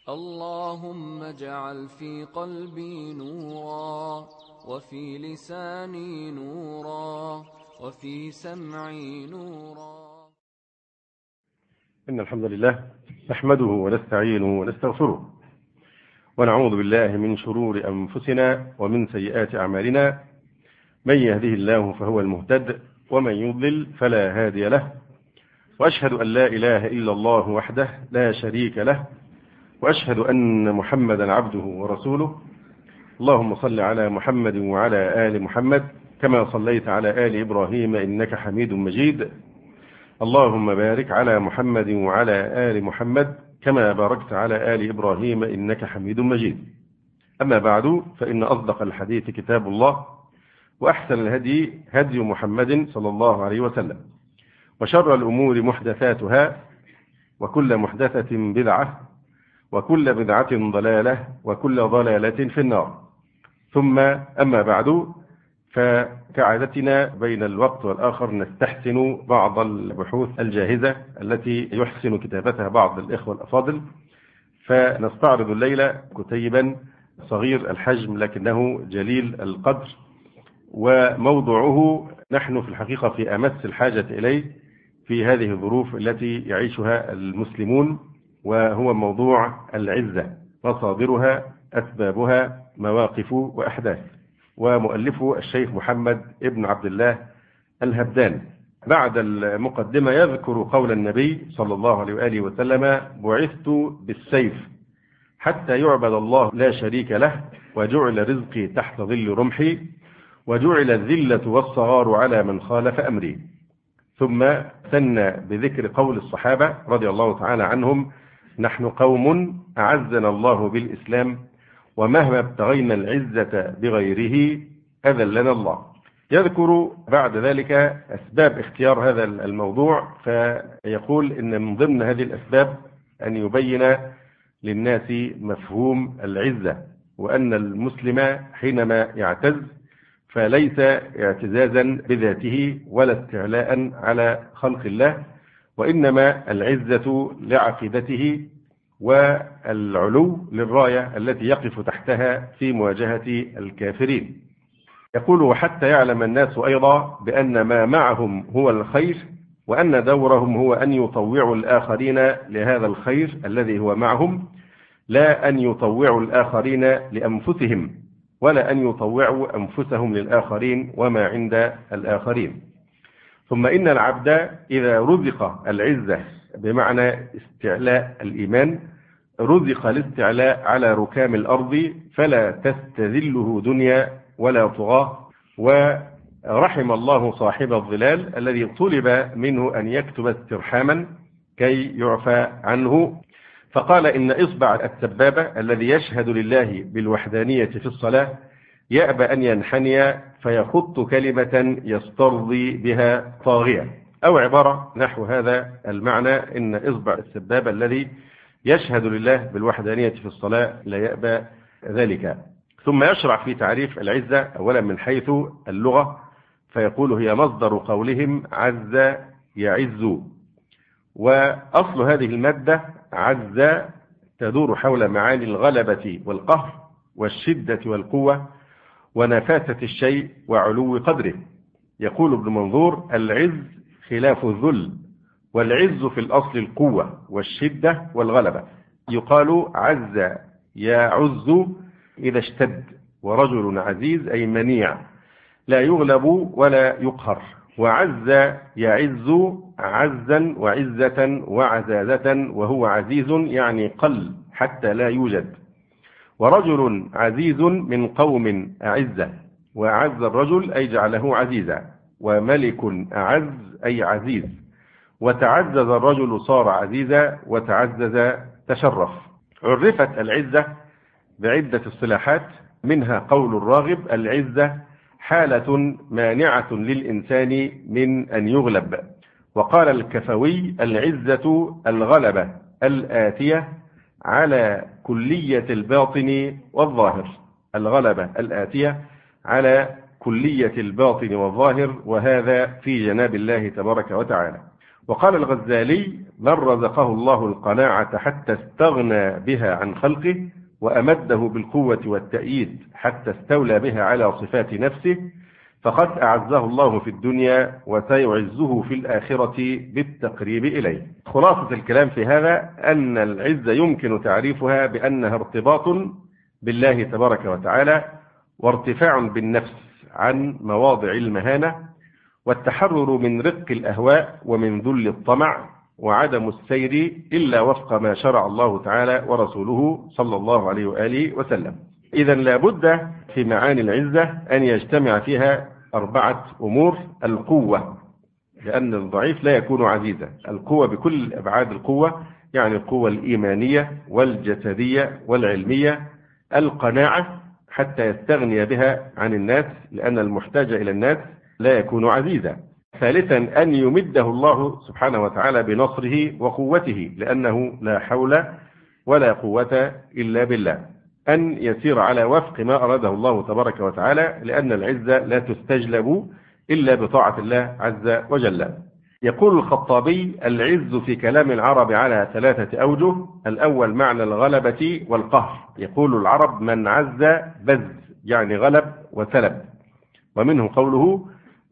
اللهم اجعل في قلبي نورا، وفي لساني نورا، وفي سمعي نورا. إن الحمد لله نحمده ونستعينه ونستغفره، ونعوذ بالله من شرور أنفسنا ومن سيئات أعمالنا. من يهده الله فهو المهتد، ومن يضلل فلا هادي له. وأشهد أن لا إله إلا الله وحده لا شريك له، وأشهد أن محمدا عبده ورسوله. اللهم صل على محمد وعلى آل محمد كما صليت على آل إبراهيم إنك حميد مجيد. اللهم بارك على محمد وعلى آل محمد كما باركت على آل إبراهيم إنك حميد مجيد. أما بعد، فإن أصدق الحديث كتاب الله، وأحسن الهدي هدي محمد صلى الله عليه وسلم، وشر الأمور محدثاتها، وكل محدثة بدعة، وكل بدعة ضلالة، وكل ضلالة في النار. ثم أما بعد، فكعادتنا بين الوقت والآخر نستحسن بعض البحوث الجاهزة التي يحسن كتابتها بعض الإخوة الأفاضل، فنستعرض الليلة كتيبا صغير الحجم لكنه جليل القدر، وموضوعه نحن في الحقيقة في أمس الحاجة إليه في هذه الظروف التي يعيشها المسلمون، وهو موضوع العزة، مصادرها، أسبابها، مواقف وأحداث. ومؤلفه الشيخ محمد ابن عبد الله الهبدان. بعد المقدمة يذكر قول النبي صلى الله عليه وآله وسلم: بعثت بالسيف حتى يعبد الله لا شريك له، وجعل رزقي تحت ظل رمحي، وجعل الذلة والصغار على من خالف أمري. ثم ثنى بذكر قول الصحابة رضي الله تعالى عنهم: نحن قوم أعزنا الله بالإسلام، ومهما ابتغينا العزة بغيره أذلنا الله. يذكر بعد ذلك أسباب اختيار هذا الموضوع، فيقول إن من ضمن هذه الأسباب أن يبين للناس مفهوم العزة، وأن المسلم حينما يعتز فليس اعتزازا بذاته ولا استعلاء على خلق الله، وإنما العزة لعقيدته والعلو للراية التي يقف تحتها في مواجهة الكافرين. يقول: وحتى يعلم الناس أيضا بأن ما معهم هو الخير، وأن دورهم هو أن يطوعوا الآخرين لهذا الخير الذي هو معهم، لا أن يطوعوا الآخرين لأنفسهم، ولا أن يطوعوا أنفسهم للآخرين وما عند الآخرين. ثم إن العبد إذا رزق العزة بمعنى استعلاء الإيمان، رزق الاستعلاء على ركام الأرض، فلا تستذله دنيا ولا طغاة. ورحم الله صاحب الظلال الذي طلب منه أن يكتب استرحاما كي يعفى عنه، فقال: إن إصبع السبابة الذي يشهد لله بالوحدانية في الصلاة يأبى أن ينحني فيخط كلمة يسترضي بها طاغية، أو عبارة نحو هذا المعنى: إن إصبع السبابة الذي يشهد لله بالوحدانية في الصلاة لا يأبى ذلك. ثم يشرع في تعريف العزة أولا من حيث اللغة، فيقول: هي مصدر قولهم عز يعز. وأصل هذه المادة عز تدور حول معاني الغلبة والقهر والشدة والقوة ونفاسة الشيء وعلو قدره. يقول ابن منظور: العز خلاف الذل، والعز في الأصل القوة والشدة والغلبة. يقال عز يعز إذا اشتد، ورجل عزيز أي منيع لا يغلب ولا يقهر. وعز يعز عزا وعزة وعزازة، وهو عزيز يعني قل حتى لا يوجد. ورجل عزيز من قوم أعزة، وأعز الرجل أي جعله عزيزا. وملك أعز أي عزيز. وتعزز الرجل صار عزيزا، وتعزز تشرف. عرفت العزة بعدة اصطلاحات، منها قول الراغب: العزة حالة مانعة للإنسان من أن يغلب. وقال الكفوي: العزة الغلبة الآتية على كلية الباطن والظاهر. الغلبة الآتية على كلية الباطن والظاهر، وهذا في جناب الله تبارك وتعالى. وقال الغزالي: من رزقه الله القناعة حتى استغنى بها عن خلقه وأمده بالقوة والتأييد حتى استولى بها على صفات نفسه فقد أعزه الله في الدنيا وسيعزه في الآخرة بالتقريب إليه. خلاصة الكلام في هذا أن العزة يمكن تعريفها بأنها ارتباط بالله تبارك وتعالى، وارتفاع بالنفس عن مواضع المهانة، والتحرر من رق الأهواء ومن ذل الطمع، وعدم السير إلا وفق ما شرع الله تعالى ورسوله صلى الله عليه وآله وسلم. إذا لابد في معاني العزة أن يجتمع فيها 4 أمور: القوة، لأن الضعيف لا يكون عزيزا، القوة بكل أبعاد القوة، يعني القوة الإيمانية والجسدية والعلمية. القناعة حتى يستغني بها عن الناس، لأن المحتاج إلى الناس لا يكون عزيزا. ثالثا أن يمده الله سبحانه وتعالى بنصره وقوته، لأنه لا حول ولا قوة إلا بالله. أن يسير على وفق ما أراده الله تبارك وتعالى، لأن العزة لا تستجلب إلا بطاعة الله عز وجل. يقول الخطابي: العز في كلام العرب على 3 أوجه. الأول معنى الغلبة والقهر، يقول العرب: من عز بز، يعني غلب وسلب، ومنه قوله: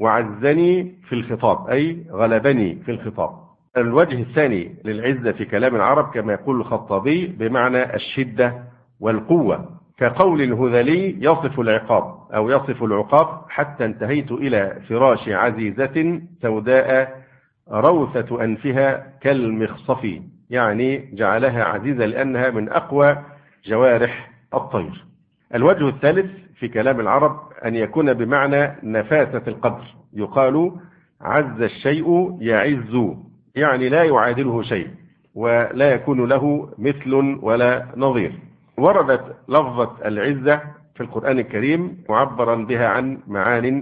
وعزني في الخطاب، أي غلبني في الخطاب. الوجه الثاني للعزة في كلام العرب كما يقول الخطابي بمعنى الشدة والقوة، كقول الهذلي: يصف العقاب أو يصف العقاب حتى انتهيت إلى فراش عزيزة سوداء روثة أنفها كالمخصف، يعني جعلها عزيزة لأنها من أقوى جوارح الطير. الوجه الثالث في كلام العرب أن يكون بمعنى نفاسة القدر، يقال: عز الشيء يعز، يعني لا يعادله شيء ولا يكون له مثل ولا نظير. وردت لفظة العزة في القرآن الكريم معبرا بها عن معان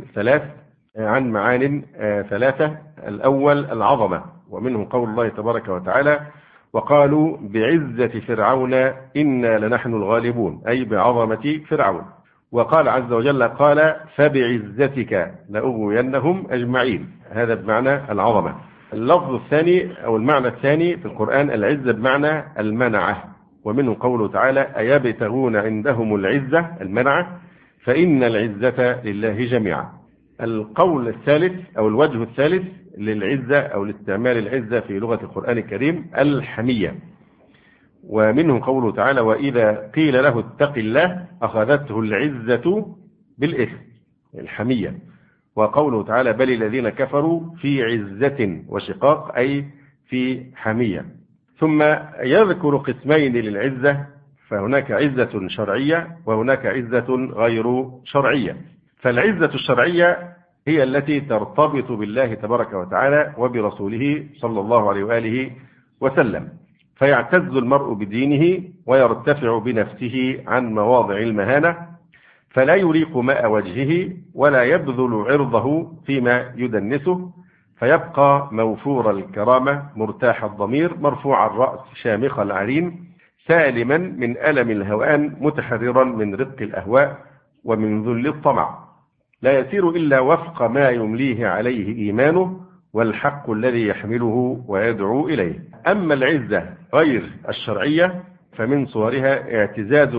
3. الأول العظمة، ومنه قول الله تبارك وتعالى: وقالوا بعزة فرعون إنا لنحن الغالبون، أي بعظمة فرعون. وقال عز وجل: قال فبعزتك لأغوينهم أجمعين، هذا بمعنى العظمة. اللفظ الثاني أو المعنى الثاني في القرآن العزة بمعنى المنعة، ومنه قوله تعالى: أيبتغون عندهم العزة، المنعة، فإن العزة لله جميعا. القول الثالث أو الوجه الثالث للعزة أو لاستعمال العزة في لغة القرآن الكريم الحمية، ومنه قوله تعالى: وإذا قيل له اتق الله أخذته العزة بالإثم، الحمية. وقوله تعالى: بل الذين كفروا في عزة وشقاق، أي في حمية. ثم يذكر قسمين للعزة، فهناك عزة شرعية وهناك عزة غير شرعية. فالعزة الشرعية هي التي ترتبط بالله تبارك وتعالى وبرسوله صلى الله عليه وآله وسلم، فيعتز المرء بدينه ويرتفع بنفسه عن مواضع المهانة، فلا يريق ماء وجهه ولا يبذل عرضه فيما يدنسه، فيبقى موفور الكرامة مرتاح الضمير مرفوع الرأس شامخ العرين سالما من ألم الهوان متحررا من رق الأهواء ومن ذل الطمع، لا يسير إلا وفق ما يمليه عليه إيمانه والحق الذي يحمله ويدعو إليه. أما العزة غير الشرعية فمن صورها اعتزاز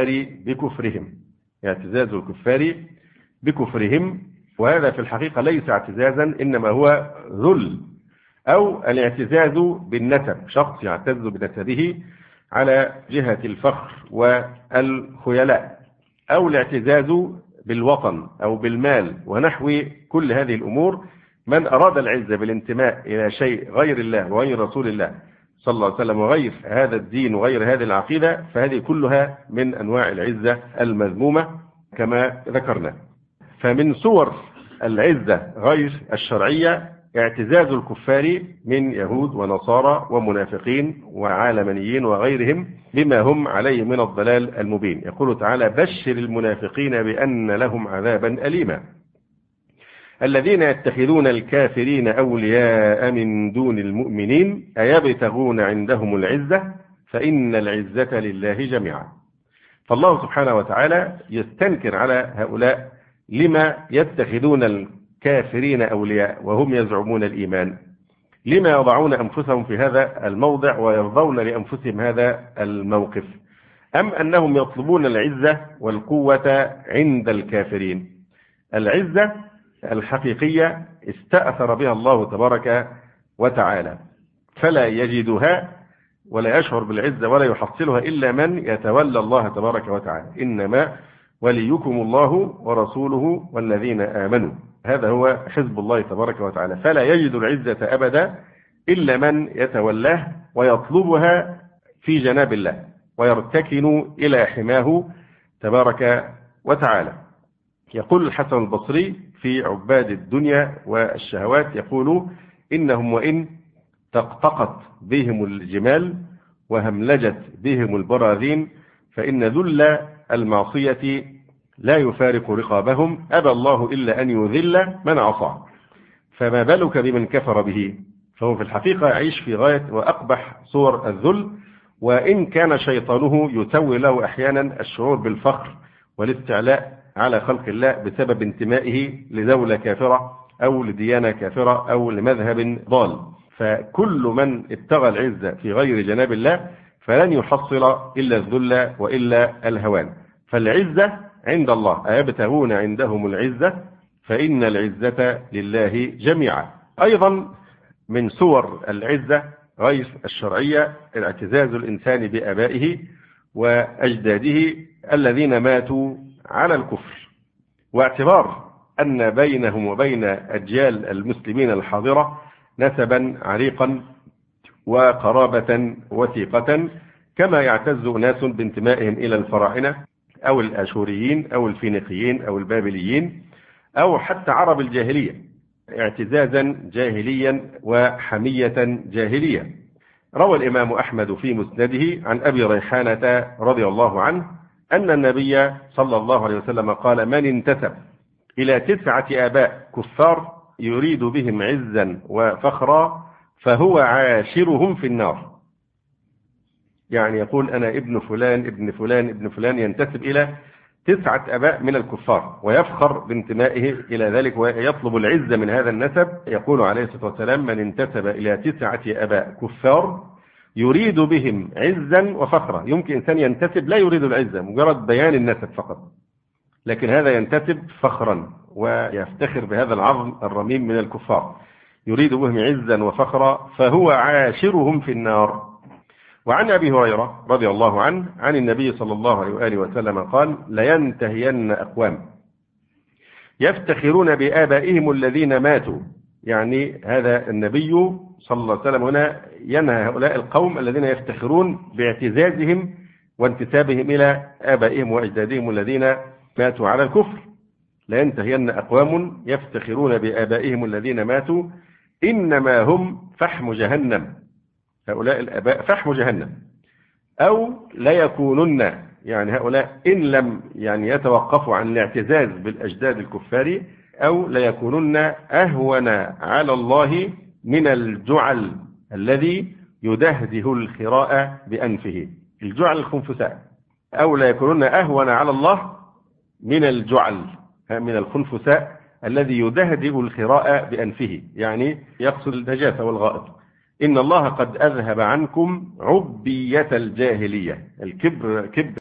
الكفار بكفرهم، وهذا في الحقيقة ليس اعتزازا، إنما هو ذل، أو الاعتزاز بالنسب، شخص يعتز بنسبه على جهة الفخر والخيلاء، أو الاعتزاز بالوطن أو بالمال ونحو كل هذه الأمور. من أراد العزة بالانتماء إلى شيء غير الله وغير رسول الله صلى الله عليه وسلم وغير هذا الدين وغير هذه العقيدة، فهذه كلها من أنواع العزة المذمومة كما ذكرنا. فمن صور العزة غير الشرعية اعتزاز الكفار من يهود ونصارى ومنافقين وعالمانيين وغيرهم بما هم عليه من الضلال المبين. يقول تعالى: بشر المنافقين بأن لهم عذابا أليما الذين يتخذون الكافرين أولياء من دون المؤمنين أيبتغون عندهم العزة فإن العزة لله جميعا. فالله سبحانه وتعالى يستنكر على هؤلاء لما يتخذون الكافرين أولياء وهم يزعمون الإيمان، لما يضعون أنفسهم في هذا الموضع ويرضون لأنفسهم هذا الموقف؟ أم أنهم يطلبون العزة والقوة عند الكافرين؟ العزة الحقيقية استأثر بها الله تبارك وتعالى، فلا يجدها ولا يشعر بالعزة ولا يحصلها إلا من يتولى الله تبارك وتعالى. إنما وليكم الله ورسوله والذين آمنوا، هذا هو حزب الله تبارك وتعالى. فلا يجد العزة أبدا إلا من يتولاه ويطلبها في جناب الله ويرتكن إلى حماه تبارك وتعالى. يقول الحسن البصري في عباد الدنيا والشهوات، يقول: إنهم وإن تقطقت بهم الجمال وهملجت بهم البراذين فإن ذل المعصية لا يفارق رقابهم، أبى الله إلا أن يذل من عصى، فما بالك بمن كفر به. فهو في الحقيقة يعيش في غاية وأقبح صور الذل، وإن كان شيطانه يسوي له أحيانا الشعور بالفخر والاستعلاء على خلق الله بسبب انتمائه لدولة كافرة أو لديانة كافرة أو لمذهب ضال. فكل من ابتغى العزة في غير جناب الله فلن يحصل إلا الذل وإلا الهوان. فالعزة عند الله، أيبتغون عندهم العزة فإن العزة لله جميعا. أيضا من صور العزة غير الشرعية اعتزاز الإنسان بآبائه وأجداده الذين ماتوا على الكفر، واعتبار أن بينهم وبين أجيال المسلمين الحاضرة نسبا عريقا وقرابة وثيقة، كما يعتز ناس بانتمائهم إلى الفراعنة أو الآشوريين أو الفينيقيين أو البابليين أو حتى عرب الجاهلية، اعتزازا جاهليا وحمية جاهلية. روى الإمام أحمد في مسنده عن أبي ريحانة رضي الله عنه أن النبي صلى الله عليه وسلم قال: من انتسب إلى 9 آباء كفار يريد بهم عزا وفخرا فهو عاشرهم في النار. يعني يقول: أنا ابن فلان ابن فلان ابن فلان، ينتسب إلى 9 آباء من الكفار ويفخر بانتمائه إلى ذلك ويطلب العزة من هذا النسب. يقول عليه الصلاة والسلام: من انتسب إلى 9 آباء كفار يريد بهم عزا وفخرا. يمكن إنسان ينتسب لا يريد العزة، مجرد بيان النسب فقط، لكن هذا ينتسب فخرا ويفتخر بهذا العظم الرميم من الكفار، يريد بهم عزا وفخرا فهو عاشرهم في النار. وعن أبي هريرة رضي الله عنه عن النبي صلى الله عليه وآله وسلم قال: لينتهين أقوام يفتخرون بآبائهم الذين ماتوا. يعني هذا النبي صلى الله عليه وسلم هنا ينهى هؤلاء القوم الذين يفتخرون باعتزازهم وانتسابهم إلى آبائهم وأجدادهم الذين ماتوا على الكفر. لينتهين أقوام يفتخرون بآبائهم الذين ماتوا إنما هم فحم جهنم. هؤلاء الآباء فحم جهنم. أو لا يكونن، يعني هؤلاء إن لم يتوقفوا عن الاعتزاز بالأجداد الكفار، أو لا يكونن أهون على الله من الجعل الذي يدهده الخراء بأنفه. الجعل الخنفساء. أو لا يكونن أهون على الله من الجعل من الخنفساء الذي يدهده الخراء بأنفه، يعني يقصد النجاسة والغائط. إن الله قد أذهب عنكم عبية الجاهلية. الكبر كبر